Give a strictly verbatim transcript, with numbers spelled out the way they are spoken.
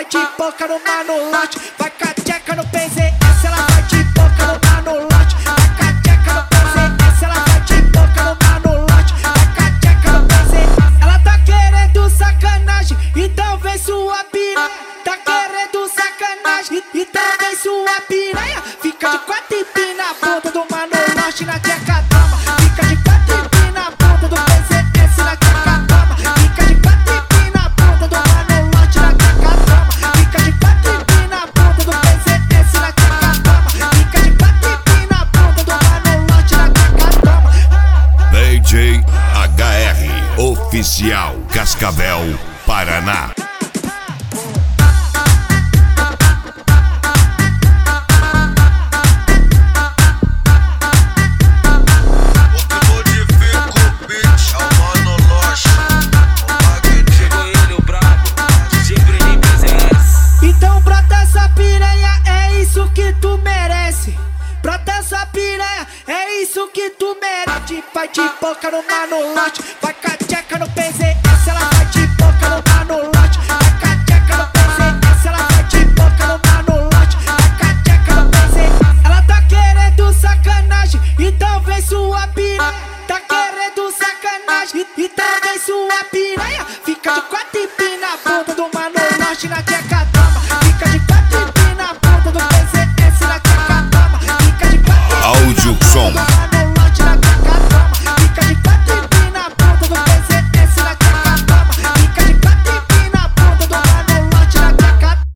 vai de boca no manolote, vai com a tcheca no P Z S, ela vai de boca no manolote, vai com a tcheca no P Z S, ela vai de boca no manolote, vai com a tcheca no P Z S. Ela tá querendo sacanagem, então vem sua piranha. Tá querendo sacanagem, então vem sua piranha. Fica de quatro e pina a bunda do manolote na tcheca toma. Fica de quatro e pina a bunda do P Z S na tcheca toma. Fica de quatro e pina a bunda do manolote na tcheca toma. Fica de quatro e pina a bunda do P Z S na tcheca toma. Fica de quatro e pina a bunda do manolote na tcheca toma. D J H R Oficial Cascavel, Paraná. Então brota essa piranha, é isso que tu merece. Brota essa piranha, é isso que tu merece. Vai de boca no manolote, vai com a tcheca no P Z S, ela vai de boca no manolote, vai com a tcheca no P Z S, ela vai de boca no manolote, vai com a tcheca no P Z S. Ela tá querendo sacanagem, então vem sua piranha. Tá querendo sacanagem, então vem sua piranha. Fica de quatro e pina a bunda do manolote na tcheca.